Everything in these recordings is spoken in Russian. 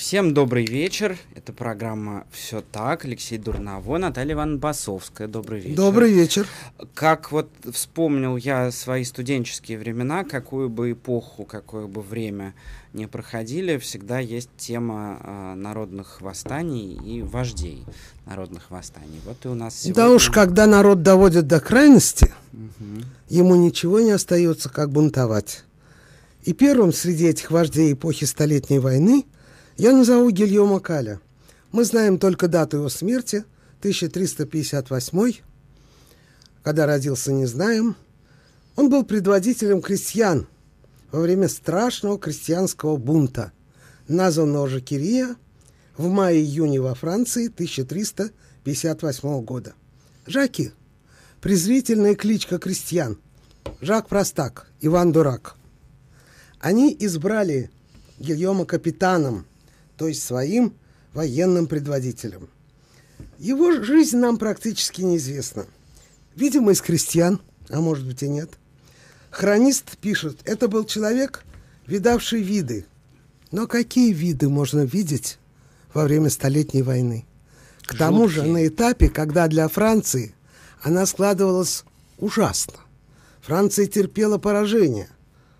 Всем добрый вечер. Это программа «Все так». Алексей Дурново, Наталья Ивановна Басовская. Добрый вечер. Добрый вечер. Как вот вспомнил я свои студенческие времена, какую бы эпоху, какое бы время не проходили, всегда есть тема народных восстаний и вождей народных восстаний. Вот и у нас сегодня... Да уж, когда народ доводит до крайности, ему ничего не остается, как бунтовать. И первым среди этих вождей эпохи Столетней войны я назову Гильома Каля. Мы знаем только дату его смерти, 1358, когда родился, не знаем. Он был предводителем крестьян во время страшного крестьянского бунта, названного Жакерия, в мае-июне во Франции 1358 года. Жаки – презрительная кличка крестьян. Жак Простак, Иван Дурак. Они избрали Гильома капитаном, то есть своим военным предводителем. Его жизнь нам практически неизвестна. Видимо, из крестьян, а может быть и нет. Хронист пишет, это был человек, видавший виды. Но какие виды можно видеть во время Столетней войны? К тому же на этапе, когда для Франции она складывалась ужасно. Франция терпела поражение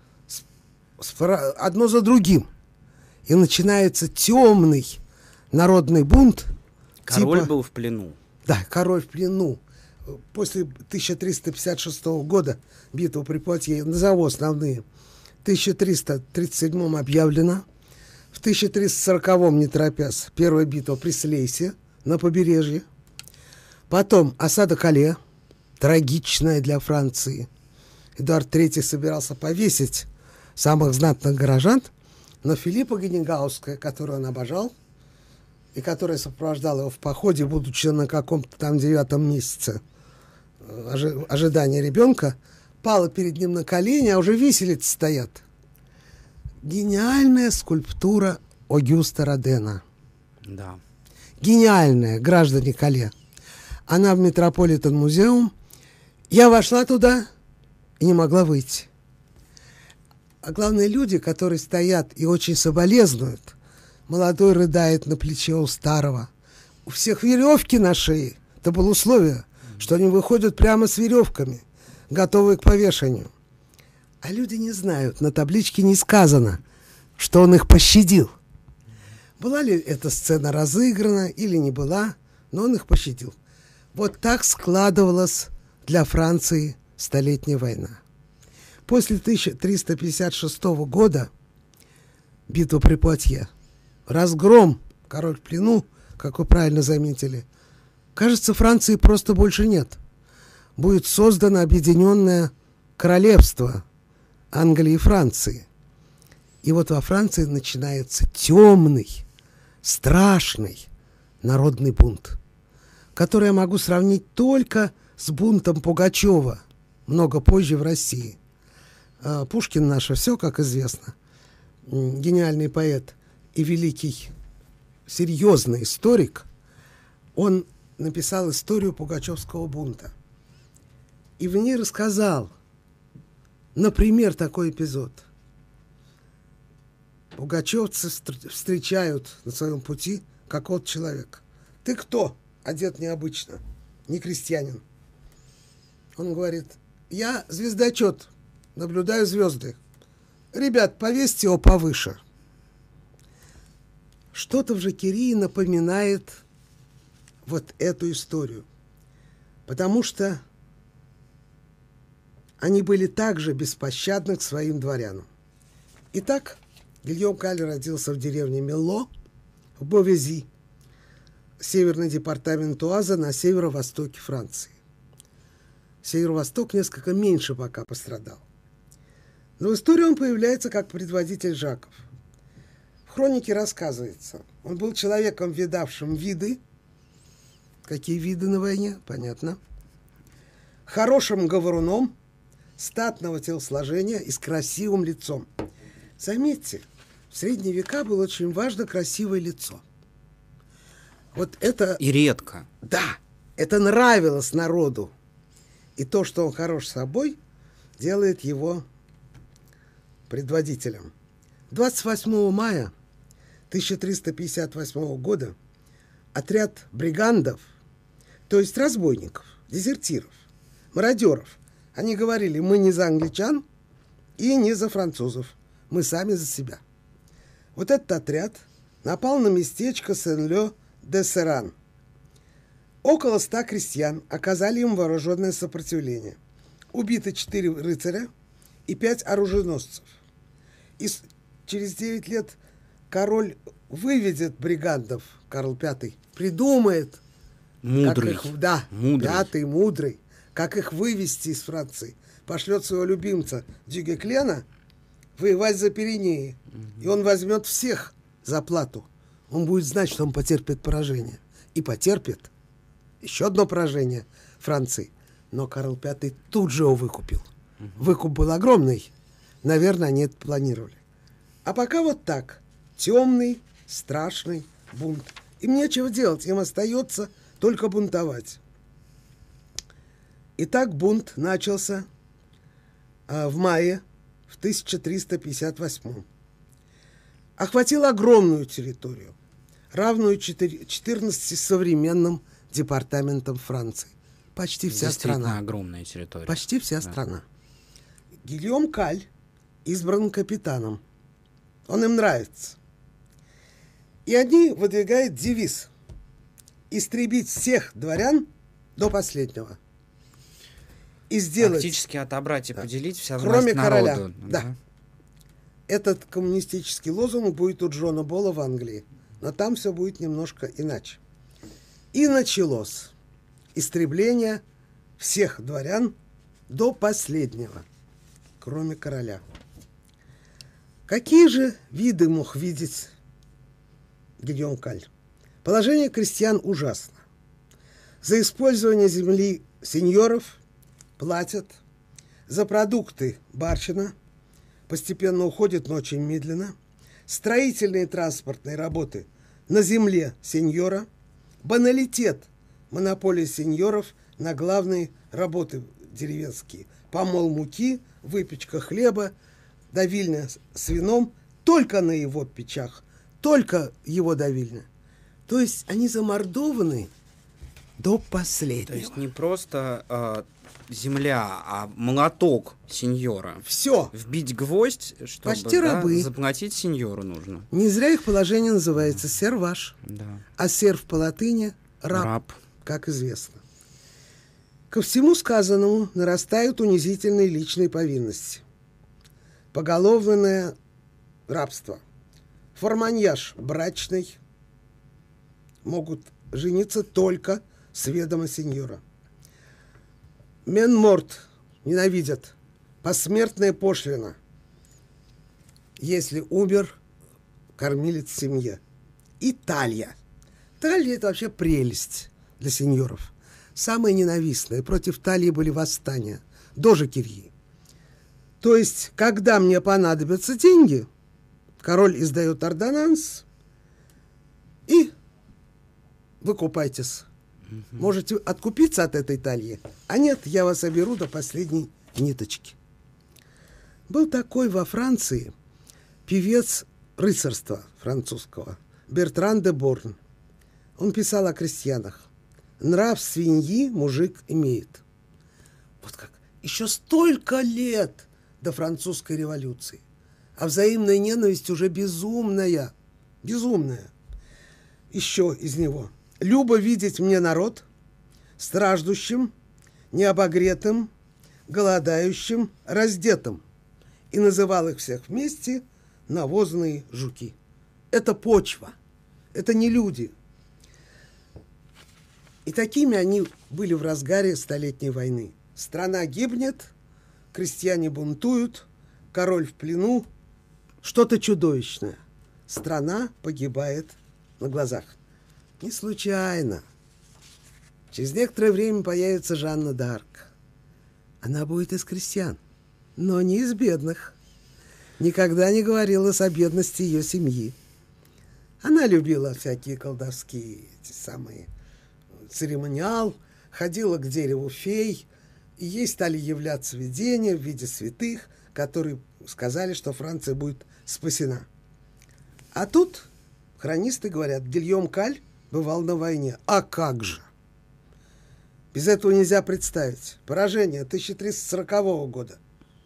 одно за другим. И начинается темный народный бунт. Король был в плену. Да, король в плену. После 1356 года битва при Пуатье, назову основные. В 1337 объявлено. В 1340, не торопясь, первая битва при Слейсе на побережье. Потом осада Кале, трагичная для Франции. Эдуард III собирался повесить самых знатных горожан, но Филиппа Генегауская, которую он обожал, и которая сопровождала его в походе, будучи на каком-то там 9 месяце ожидания ребенка, пала перед ним на колени, а уже виселицы стоят. Гениальная скульптура Огюста Родена. Да. Гениальная, граждане Кале. Она в Метрополитен-музеум. Я вошла туда и не могла выйти. А главное, люди, которые стоят и очень соболезнуют. Молодой рыдает на плече у старого. У всех веревки на шее. Это было условие, что они выходят прямо с веревками, готовые к повешению. А люди не знают, на табличке не сказано, что он их пощадил. Была ли эта сцена разыграна или не была, но он их пощадил. Вот так складывалась для Франции Столетняя война. После 1356 года битва при Пуатье, разгром, король в плену, как вы правильно заметили, кажется, Франции просто больше нет. Будет создано объединенное королевство Англии и Франции. И вот во Франции начинается темный, страшный народный бунт, который я могу сравнить только с бунтом Пугачева много позже в России. Пушкин наше все, как известно, гениальный поэт и великий серьезный историк, он написал историю Пугачевского бунта. И в ней рассказал, например, такой эпизод. Пугачевцы встречают на своем пути какого-то человека. Ты кто? Одет необычно, не крестьянин. Он говорит, я звездочет, наблюдаю звезды. Ребят, повесьте его повыше. Что-то в Жакерии напоминает вот эту историю. Потому что они были также беспощадны к своим дворянам. Итак, Гильом Каль родился в деревне Мелло, в Бовези, северный департамент Уаза на северо-востоке Франции. Северо-восток несколько меньше пока пострадал. Но в истории он появляется как предводитель жаков. В хронике рассказывается, он был человеком, видавшим виды. Какие виды на войне? Понятно. Хорошим говоруном, статного телосложения и с красивым лицом. Заметьте, в средние века было очень важно красивое лицо. Вот это... И редко. Да, это нравилось народу. И то, что он хорош собой, делает его предводителем. 28 мая 1358 года отряд бригандов, то есть разбойников, дезертиров, мародеров, они говорили: мы не за англичан и не за французов, мы сами за себя. Вот этот отряд напал на местечко Сен-Лё-де-Серан. Около 100 крестьян оказали им вооруженное сопротивление. Убиты 4 рыцаря и 5 оруженосцев. И через 9 лет король выведет бригандов, Карл V, придумает, Мудрый. Пятый, мудрый, как их вывести из Франции. Пошлет своего любимца Дюгеклена воевать за Пиренеи. И он возьмет всех за плату. Он будет знать, что он потерпит поражение. И потерпит еще одно поражение Франции. Но Карл V тут же его выкупил. Выкуп был огромный. Наверное, они это планировали. А пока вот так. Темный, страшный бунт. Им нечего делать. Им остается только бунтовать. Итак, бунт начался в мае в 1358. Охватил огромную территорию, равную 14 современным департаментам Франции. Почти вся страна. Огромная территория. Почти вся страна. Гильом Каль избран капитаном. Он им нравится. И они выдвигают девиз: истребить всех дворян до последнего. И сделать... Фактически отобрать и поделить вся кроме власть короля. народу. Да. Этот коммунистический лозунг будет у Джона Болла в Англии. Но там все будет немножко иначе. И началось истребление всех дворян до последнего, кроме короля. Какие же виды мог видеть Гильом Каль? Положение крестьян ужасно. За использование земли сеньоров платят, за продукты барщина постепенно уходит, но очень медленно, строительные и транспортные работы на земле сеньора, баналитет, монополия сеньоров на главные работы деревенские, помол муки, выпечка хлеба, давильня с вином только на его печах, только его давильня. То есть они замордованы до последнего. То есть не просто земля, а молоток сеньора. Все. Вбить гвоздь, чтобы почти рабы. Заплатить сеньору нужно. Не зря их положение называется серваж. Да. А серв по латыни раб, Раб. как известно. Ко всему сказанному нарастают унизительные личные повинности. Поголовное рабство. Форманьяж брачный. Могут жениться только с ведома сеньора. Менморт ненавидят. Посмертная пошлина. Если умер кормилец в семье. И талия. Талия – это вообще прелесть для сеньоров. Самые ненавистные. Против талии были восстания. Дожи Кирьи. То есть, когда мне понадобятся деньги, король издает ордонанс, и выкупайтесь. Можете откупиться от этой талии. А нет, я вас оберу до последней ниточки. Был такой во Франции певец рыцарства французского Бертран де Борн. Он писал о крестьянах. Нрав свиньи мужик имеет. Вот как. Еще столько лет до французской революции. А взаимная ненависть уже безумная. Безумная. Еще из него. Любо видеть мне народ страждущим, необогретым, голодающим, раздетым. И называл их всех вместе навозные жуки. Это почва. Это не люди. И такими они были в разгаре Столетней войны. Страна гибнет, крестьяне бунтуют, король в плену. Что-то чудовищное. Страна погибает на глазах. Не случайно. Через некоторое время появится Жанна д'Арк. Она будет из крестьян, но не из бедных. Никогда не говорилось о бедности ее семьи. Она любила всякие колдовские, эти самые церемониал, ходила к дереву фей, и ей стали являться видения в виде святых, которые сказали, что Франция будет спасена. А тут Хронисты говорят, Гильем Каль бывал на войне. А как же? Без этого нельзя представить. Поражение 1340 года.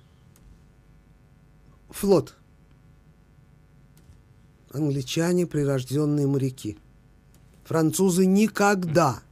Флот. Англичане — прирожденные моряки. Французы никогда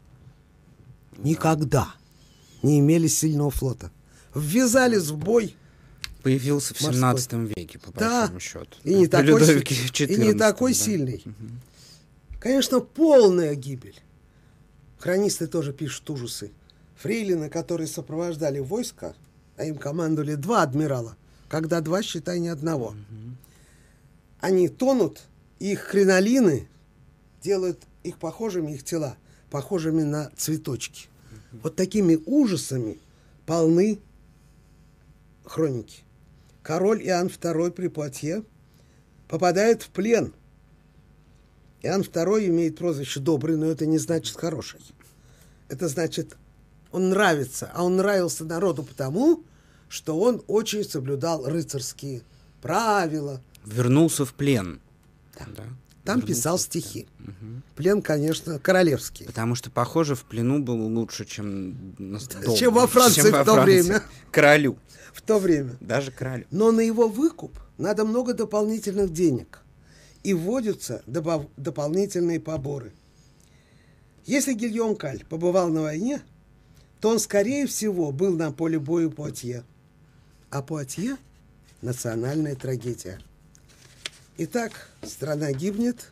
не имели сильного флота. Ввязались в бой. Появился в 17 веке, по большому счету. И не такой, XIV, сильный. Конечно, полная гибель. Хронисты тоже пишут ужасы. Фрейлины, которые сопровождали войска, а им командовали 2 адмирала, когда 2, считай, не одного. Они тонут, и их кринолины делают их похожими, их тела, похожими на цветочки. Вот такими ужасами полны хроники. Король Иоанн II при Пуатье попадает в плен. Иоанн II имеет прозвище «добрый», но это не значит «хороший». Это значит, он нравится, а он нравился народу потому, что он очень соблюдал рыцарские правила. Вернулся в плен. Да. Там писал стихи. Плен, конечно, королевский. Потому что, похоже, в плену было лучше, чем во Франции в то время. Королю. В то время. Даже королю. Но на его выкуп надо много дополнительных денег. И вводятся дополнительные поборы. Если Гильем Каль побывал на войне, то он, скорее всего, был на поле боя Пуатье. А Пуатье — национальная трагедия. Итак, страна гибнет.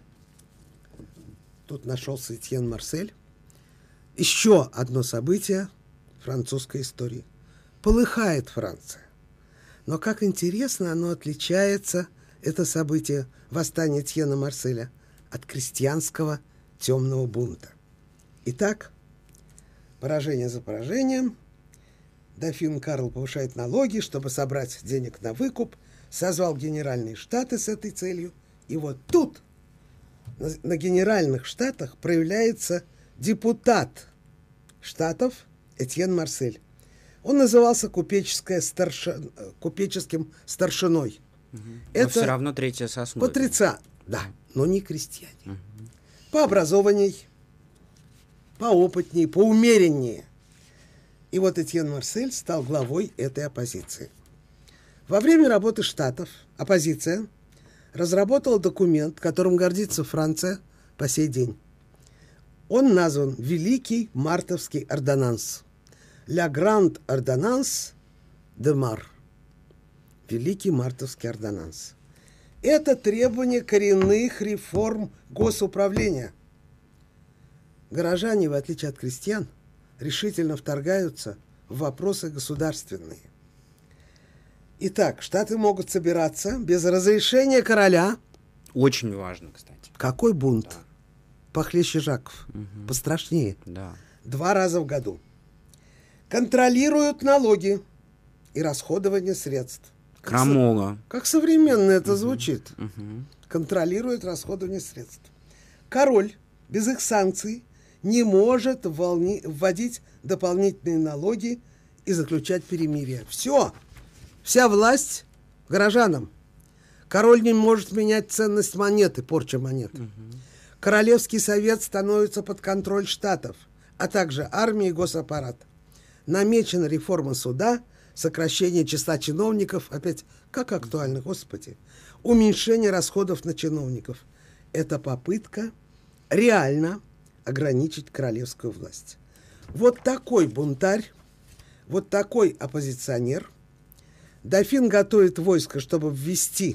Тут нашелся Этьен Марсель. Еще одно событие французской истории. Полыхает Франция. Но как интересно оно отличается, это событие восстания Этьена Марселя, от крестьянского темного бунта. Итак, поражение за поражением. Дофин Карл повышает налоги, чтобы собрать денег на выкуп, созвал генеральные штаты с этой целью. И вот тут, на генеральных штатах, проявляется депутат штатов Этьен Марсель. Он назывался купеческим старшиной. Но все равно третье сословие. Патрициан, да, но не крестьяне. Пообразованней, поопытней, поумереннее. И вот Этьен Марсель стал главой этой оппозиции. Во время работы штатов оппозиция разработала документ, которым гордится Франция по сей день. Он назван «Великий мартовский ордонанс». «La Grande Ordonnance de Mar». Великий мартовский ордонанс. Это требование коренных реформ госуправления. Горожане, в отличие от крестьян, решительно вторгаются в вопросы государственные. Итак, штаты могут собираться без разрешения короля. Очень важно, кстати. Какой бунт? Да. Похлеще Жаков. Пострашнее. Да. 2 раза в году. Контролируют налоги и расходование средств. Крамола. Как современно это звучит. Контролирует расходование средств. Король без их санкций не может вводить дополнительные налоги и заключать перемирие. Все. Вся власть горожанам. Король не может менять ценность монеты, порча монет. Королевский совет становится под контроль штатов, а также армия и госаппарат. Намечена реформа суда, сокращение числа чиновников, опять как актуально, Господи, уменьшение расходов на чиновников. Это попытка реально ограничить королевскую власть. Вот такой бунтарь, вот такой оппозиционер. Дофин готовит войско, чтобы ввести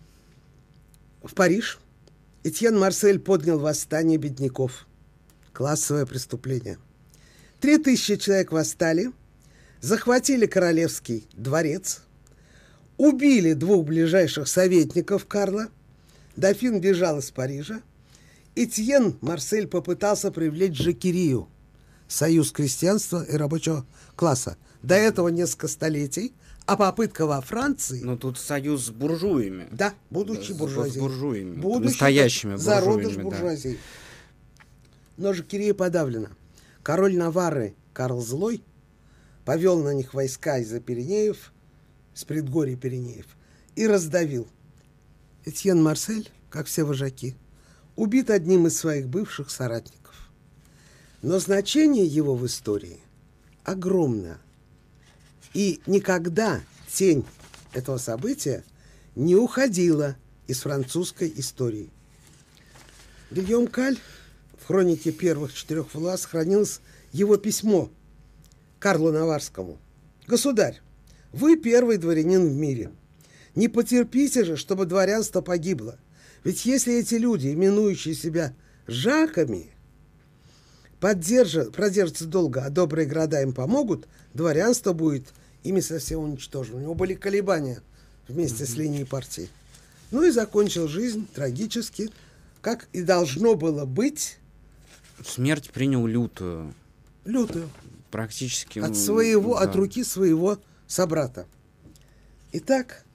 в Париж. Этьен Марсель поднял восстание бедняков. Классовое преступление. 3000 человек восстали, захватили королевский дворец, убили 2 ближайших советников Карла. Дофин бежал из Парижа. Этьен Марсель попытался привлечь Жакерию, союз крестьянства и рабочего класса. До этого несколько столетий, а попытка во Франции... Но тут союз с буржуями. Да, будучи буржуазией. С буржуями. Будучи настоящими буржуями. Зародыш буржуазии. Да. Но Жакерия подавлена. Король Наварры Карл Злой повел на них войска из-за Пиренеев, с предгорий Пиренеев, и раздавил. Этьен Марсель, как все вожаки, убит одним из своих бывших соратников. Но значение его в истории огромно. И никогда тень этого события не уходила из французской истории. Гильом Каль в хронике первых 4 Валуа сохранилось его письмо Карлу Наварскому. «Государь, вы первый дворянин в мире. Не потерпите же, чтобы дворянство погибло. Ведь если эти люди, именующие себя жаками, продержатся долго, а добрые города им помогут, дворянство будет ими совсем уничтожено». У него были колебания вместе с линией партии. Ну и закончил жизнь трагически, как и должно было быть. Смерть принял лютую. Лютую. Практически. От руки своего собрата. Итак,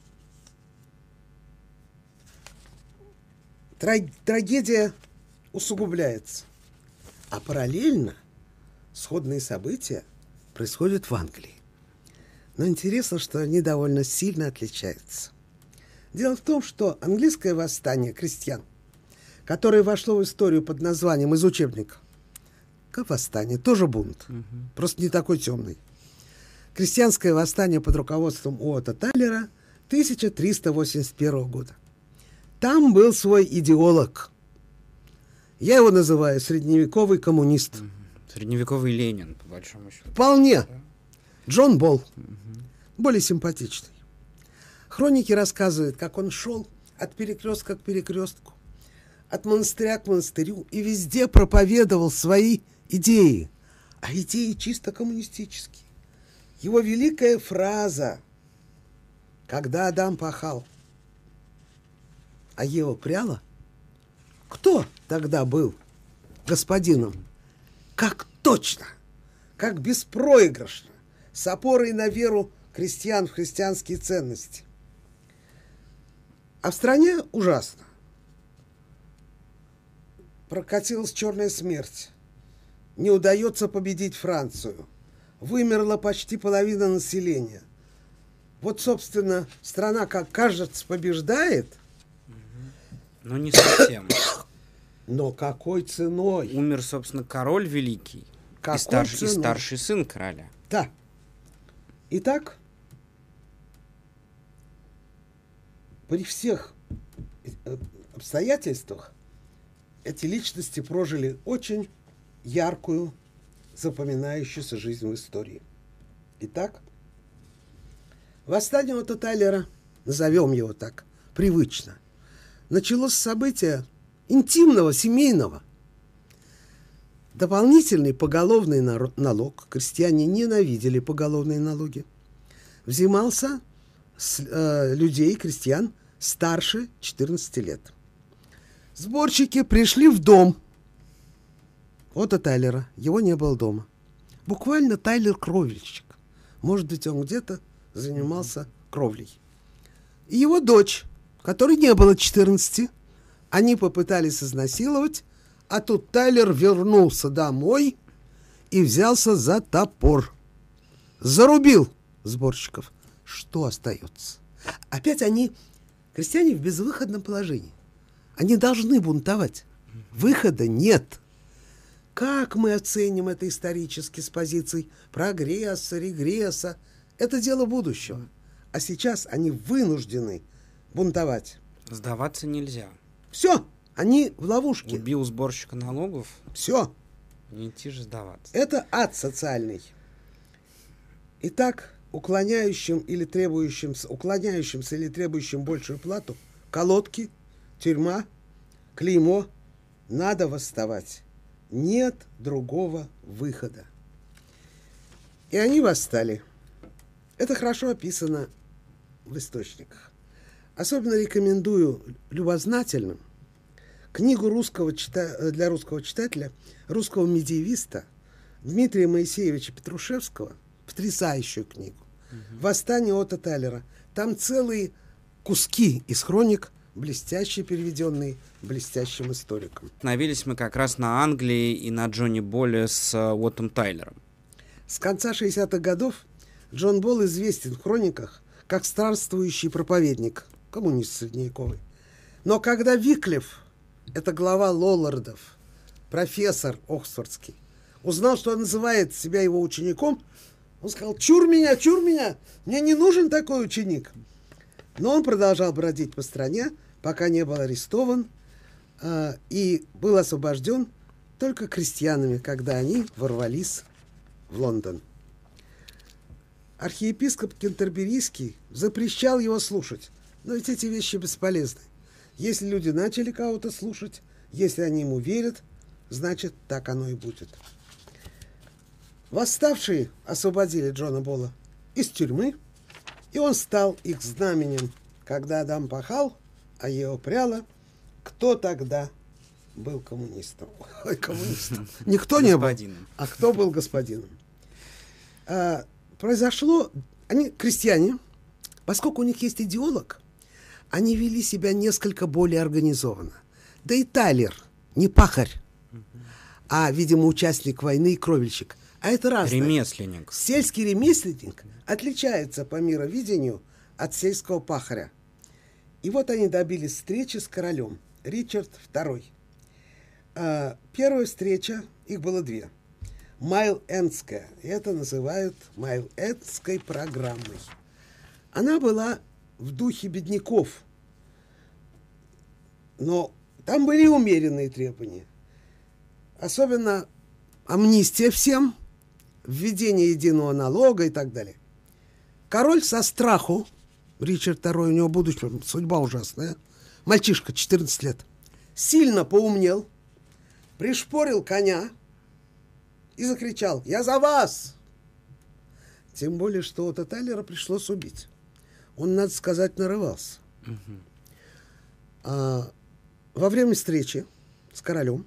трагедия усугубляется. А параллельно сходные события происходят в Англии. Но интересно, что они довольно сильно отличаются. Дело в том, что английское восстание крестьян, которое вошло в историю под названием из учебника, как восстание, тоже бунт, просто не такой темный. Крестьянское восстание под руководством Уотта Тайлера 1381 года. Там был свой идеолог. Я его называю средневековый коммунист. Средневековый Ленин, по большому счету. Вполне. Джон Болл. Более симпатичный. Хроники рассказывают, как он шел от перекрестка к перекрестку, от монастыря к монастырю, и везде проповедовал свои идеи. А идеи чисто коммунистические. Его великая фраза: «Когда Адам пахал, а Ева пряла», кто тогда был господином? Как точно, как беспроигрышно, с опорой на веру крестьян в христианские ценности. А в стране ужасно. Прокатилась черная смерть. Не удается победить Францию. Вымерла почти половина населения. Вот, собственно, страна, как кажется, побеждает. Но не совсем. Но какой ценой? Умер, собственно, король великий и старший сын короля. Да. Итак, при всех обстоятельствах эти личности прожили очень яркую, запоминающуюся жизнь в истории. Итак, восстание Уотта Тайлера, назовем его так, привычно, началось с события интимного, семейного. Дополнительный поголовный налог, крестьяне ненавидели поголовные налоги, взимался с людей, крестьян, старше 14 лет. Сборщики пришли в дом Уотта Тайлера. Его не было дома. Буквально Тайлер кровельщик. Может быть, он где-то занимался кровлей. И его дочь, которой не было 14, они попытались изнасиловать, а тут Тайлер вернулся домой и взялся за топор. Зарубил сборщиков. Что остается? Опять крестьяне, в безвыходном положении. Они должны бунтовать. Выхода нет. Как мы оценим это исторически с позиций прогресса, регресса? Это дело будущего. А сейчас они вынуждены бунтовать. Сдаваться нельзя. Все, они в ловушке. Убил сборщика налогов. Все. Не идти же сдаваться. Это ад социальный. Итак, уклоняющимся или требующим большую плату, колодки, тюрьма, клеймо, надо восставать. Нет другого выхода. И они восстали. Это хорошо описано в источниках. Особенно рекомендую любознательным книгу для русского читателя, русского медиевиста Дмитрия Моисеевича Петрушевского, потрясающую книгу «Восстание Уотта Тайлера». Там целые куски из хроник, блестяще переведенные блестящим историком. Остановились мы как раз на Англии и на Джоне Болле с Уоттом Тайлером. С конца 60-х годов Джон Болл известен в хрониках как странствующий проповедник, коммунист средневековый. Но когда Виклиф это глава Лоллардов, профессор оксфордский, узнал, что он называет себя его учеником, он сказал: чур меня, мне не нужен такой ученик. Но он продолжал бродить по стране, пока не был арестован и был освобожден только крестьянами, когда они ворвались в Лондон. Архиепископ Кентерберийский запрещал его слушать, но ведь эти вещи бесполезны. Если люди начали кого-то слушать, если они ему верят, значит, так оно и будет. Восставшие освободили Джона Болла из тюрьмы, и он стал их знаменем. Когда Адам пахал, а Ева пряла, кто тогда был коммунистом? Ой, коммунистом. Никто не был, а кто был господином? Произошло, они крестьяне, поскольку у них есть идеолог, они вели себя несколько более организованно. Да и Тайлер не пахарь, а, видимо, участник войны и кровельщик. А это разное. Ремесленник. Сельский ремесленник отличается по мировидению от сельского пахаря. И вот они добились встречи с королем, Ричард II. Первая встреча, их было две. Майл-Эндская. Это называют Майл-Эндской программой. Она была в духе бедняков. Но там были умеренные требования. Особенно амнистия всем, введение единого налога и так далее. Король со страху, Ричард II, у него будущее, судьба ужасная, мальчишка, 14 лет, сильно поумнел, пришпорил коня и закричал: «Я за вас!» Тем более, что Отто Тайлера пришлось убить. Он, надо сказать, нарывался. Во время встречи с королем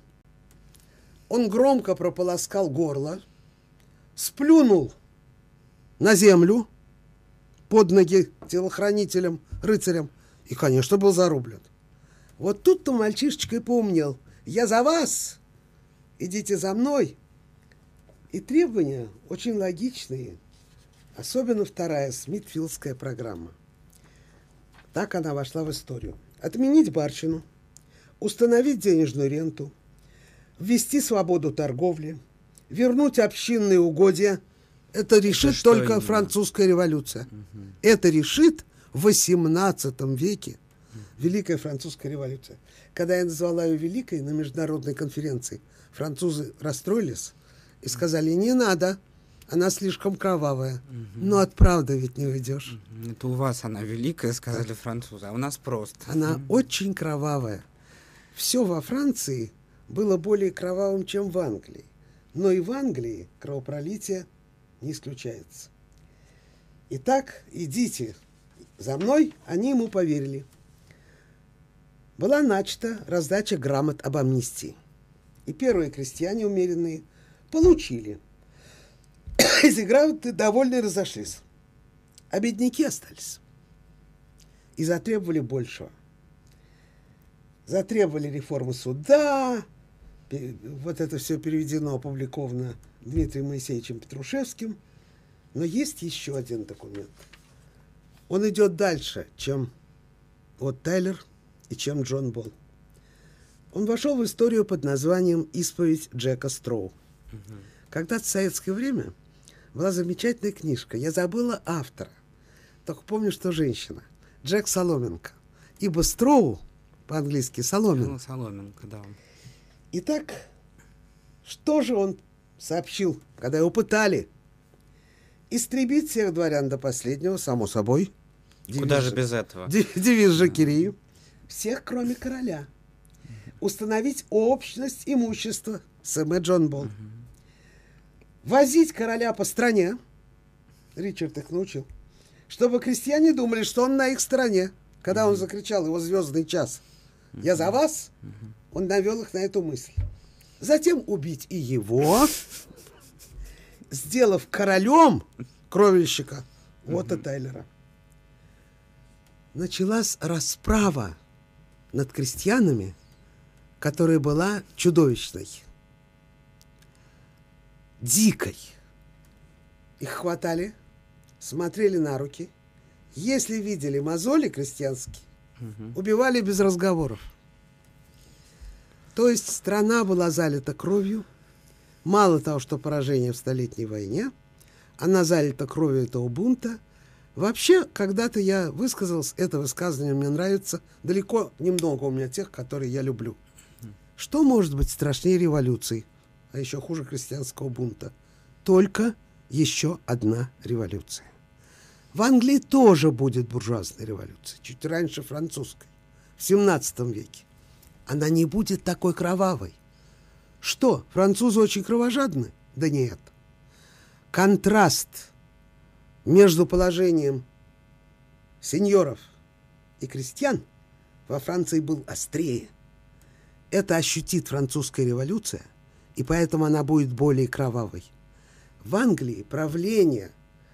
он громко прополоскал горло, сплюнул на землю под ноги телохранителям, рыцарям и, конечно, был зарублен. Вот тут-то мальчишечка и поумнел: «Я за вас! Идите за мной!» И требования очень логичные, особенно вторая, Смитфилдская программа. Так она вошла в историю. Отменить барщину, установить денежную ренту, ввести свободу торговли, вернуть общинные угодья. Это решит только французская революция. Это решит в XVIII веке Великая французская революция. Когда я назвала ее великой на международной конференции, французы расстроились и сказали: не надо, она слишком кровавая. Но от правды ведь не уйдешь. Это у вас она великая, сказали французы, а у нас просто. Она очень кровавая. Все во Франции было более кровавым, чем в Англии. Но и в Англии кровопролитие не исключается. Итак, идите за мной, они ему поверили. Была начата раздача грамот об амнистии. И первые крестьяне умеренные получили. Из грамоты довольны разошлись. А бедняки остались. И затребовали большего. Затребовали реформы суда. Вот это все переведено, опубликовано Дмитрием Моисеевичем Петрушевским. Но есть еще один документ. Он идет дальше, чем вот Тайлер и чем Джон Болл. Он вошел в историю под названием «Исповедь Джека Строу». Когда-то в советское время была замечательная книжка. Я забыла автора. Только помню, что женщина. Джек Соломенко. Ибо Строу, по-английски Соломенко. Соломенко, да. Итак, что же он сообщил, когда его пытали? Истребить всех дворян до последнего, само собой. Куда же без этого? Девиз Жакерии. Всех, кроме короля. Установить общность имущества. Сэм Джон Болл. Возить короля по стране. Ричард их научил. Чтобы крестьяне думали, что он на их стороне. Когда он закричал его звездный час: «Я за вас!» Он навел их на эту мысль. Затем убить и его, сделав королем кровельщика Отто Тайлера. Началась расправа над крестьянами, которая была чудовищной, дикой. Их хватали, смотрели на руки. Если видели мозоли крестьянские, убивали без разговоров. То есть страна была залита кровью. Мало того, что поражение в Столетней войне, она залита кровью этого бунта. Вообще, когда-то я высказался, это высказывание мне нравится. Далеко немного у меня тех, которые я люблю. Что может быть страшнее революции, а еще хуже крестьянского бунта? Только еще одна революция. В Англии тоже будет буржуазная революция, чуть раньше французской, в 17 веке. Она не будет такой кровавой. Что, французы очень кровожадны? Да нет. Контраст между положением сеньоров и крестьян во Франции был острее. Это ощутит французская революция, и поэтому она будет более кровавой. В Англии правление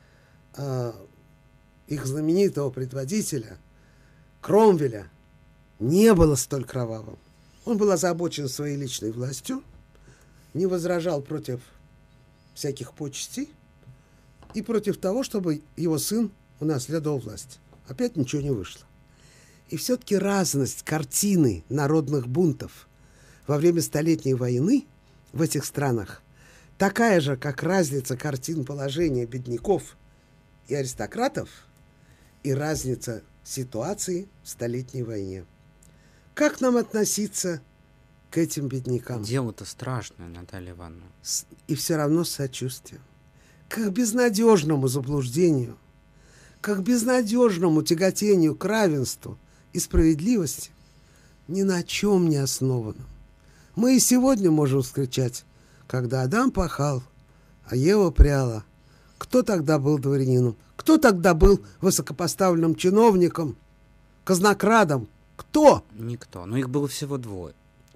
их знаменитого предводителя Кромвеля не было столь кровавым. Он был озабочен своей личной властью, не возражал против всяких почестей и против того, чтобы его сын унаследовал власть. Опять ничего не вышло. И все-таки разность картины народных бунтов во время Столетней войны в этих странах такая же, как разница картин положения бедняков и аристократов и разница ситуации в Столетней войне. Как нам относиться к этим беднякам? Дело-то страшное, Наталья Ивановна. И все равно с сочувствием. К их безнадежному заблуждению, к их безнадежному тяготению к равенству и справедливости, ни на чем не основанном. Мы и сегодня можем вскричать: когда Адам пахал, а Ева пряла. Кто тогда был дворянином? Кто тогда был высокопоставленным чиновником, казнокрадом? Кто? Никто. Но их было всего двое.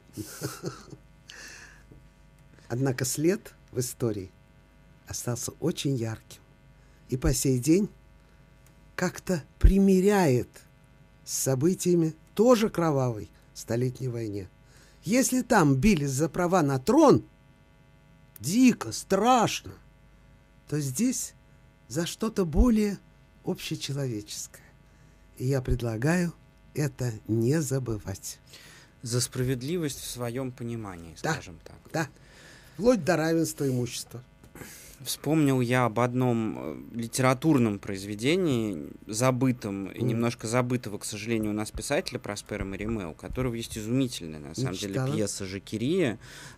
Однако след в истории остался очень ярким. И по сей день как-то примиряет с событиями тоже кровавой Столетней войне. Если там бились за права на трон, дико, страшно, то здесь за что-то более общечеловеческое. И я предлагаю это не забывать. За справедливость в своем понимании, скажем так. Да, вплоть до равенства имущества. Вспомнил я об одном литературном произведении, забытом и немножко забытого, к сожалению, у нас писателя Проспера Мериме, у которого есть изумительная, на самом деле, пьеса «Жакерия»,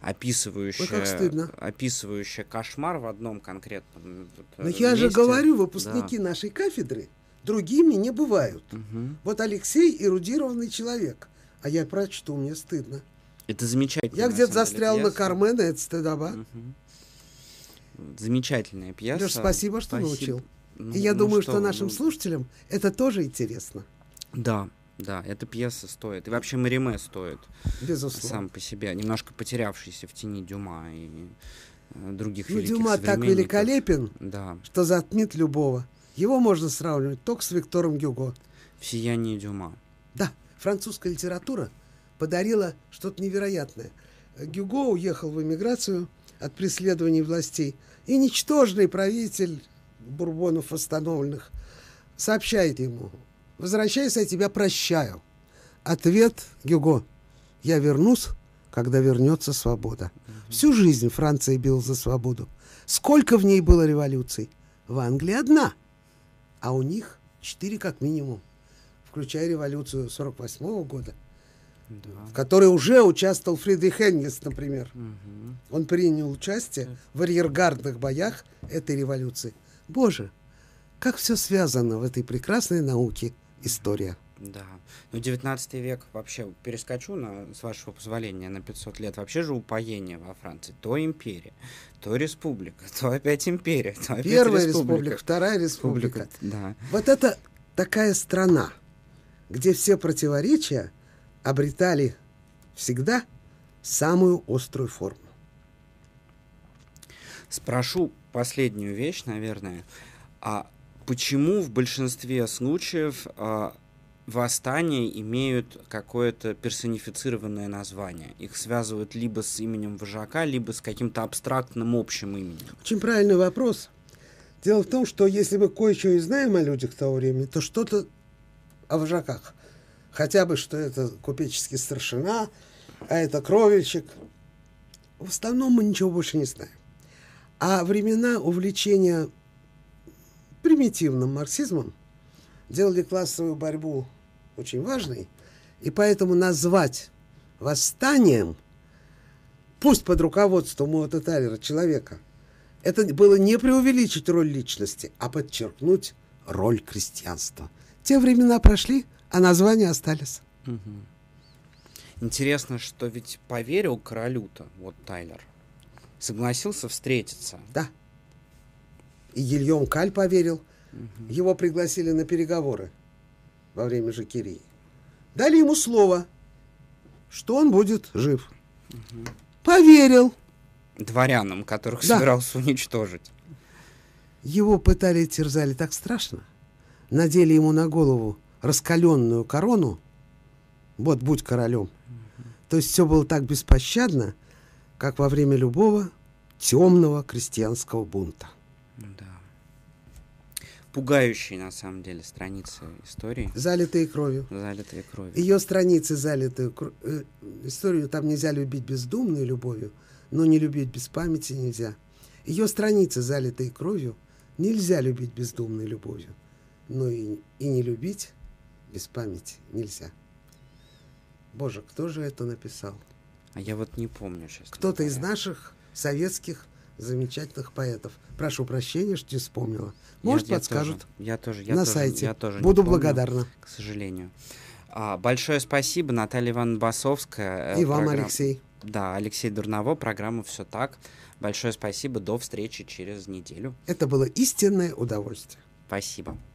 описывающая кошмар в одном конкретном Но я же говорю, выпускники нашей кафедры другими не бывают. Вот Алексей эрудированный человек, а я прочту, мне стыдно. Это замечательно. Я где-то застрял на Кармена, это стыдоба. Замечательная пьеса. Леш, спасибо, что научил. И я думаю, что нашим слушателям это тоже интересно. Да, эта пьеса стоит. И вообще Мериме стоит. Безусловно. Сам по себе. Немножко потерявшийся в тени Дюма и других великих Дюма современников. так великолепен, что затмит любого. Его можно сравнивать только с Виктором Гюго. В сиянии Дюма. Да, французская литература подарила что-то невероятное. Гюго уехал в эмиграцию от преследований властей, и ничтожный правитель бурбонов восстановленных сообщает ему: возвращайся, я тебя прощаю. Ответ Гюго: я вернусь, когда вернется свобода. Всю жизнь Франция била за свободу. Сколько в ней было революций? В Англии одна, а у них 4 как минимум, включая революцию 48 года, в которой уже участвовал Фридрих Энгельс, например. Он принял участие в арьергардных боях этой революции. Боже, как все связано в этой прекрасной науке история. Да. Ну, 19 век вообще, перескочу, с вашего позволения, на 500 лет. Вообще же упоение во Франции. То империя, то республика, то опять империя, то опять Первая республика, Вторая республика. Да. Вот это такая страна, где все противоречия обретали всегда самую острую форму. Спрошу последнюю вещь, наверное. А почему в большинстве случаев восстания имеют какое-то персонифицированное название? Их связывают либо с именем вожака, либо с каким-то абстрактным общим именем. Очень правильный вопрос. Дело в том, что если мы кое-что и знаем о людях того времени, то что-то о вожаках. Хотя бы, что это купеческий старшина, а это кровельщик. В основном мы ничего больше не знаем. А времена увлечения примитивным марксизмом делали классовую борьбу очень важной, и поэтому назвать восстанием, пусть под руководством Моата Талера, человека, это было не преувеличить роль личности, а подчеркнуть роль крестьянства. Те времена прошли, а названия остались. Угу. Интересно, что ведь поверил королю-то, вот Тайлер, согласился встретиться. Да. И Гильем Каль поверил. Угу. Его пригласили на переговоры во время Жакерии. Дали ему слово, что он будет жив. Угу. Поверил. Дворянам, которых собирался уничтожить. Его пытали и терзали так страшно. Надели ему на голову раскаленную корону. Вот, будь королем. То есть все было так беспощадно, как во время любого темного крестьянского бунта. Да. Пугающие, на самом деле, страницы истории. Залитые кровью. Залитые кровью. Ее страницы залитые историю там нельзя любить бездумной любовью, но не любить без памяти нельзя. Ее страницы, залитые кровью, нельзя любить бездумной любовью, но и не любить без памяти нельзя. Боже, кто же это написал? А я вот не помню сейчас. Кто-то из наших советских замечательных поэтов. Прошу прощения, что не вспомнила. Может, подскажут на сайте. Я тоже буду помню, благодарна. К сожалению. Большое спасибо, Наталья Ивановна Басовская. И вам, Алексей. Да, Алексей Дурново, программа «Все так». Большое спасибо, до встречи через неделю. Это было истинное удовольствие. Спасибо.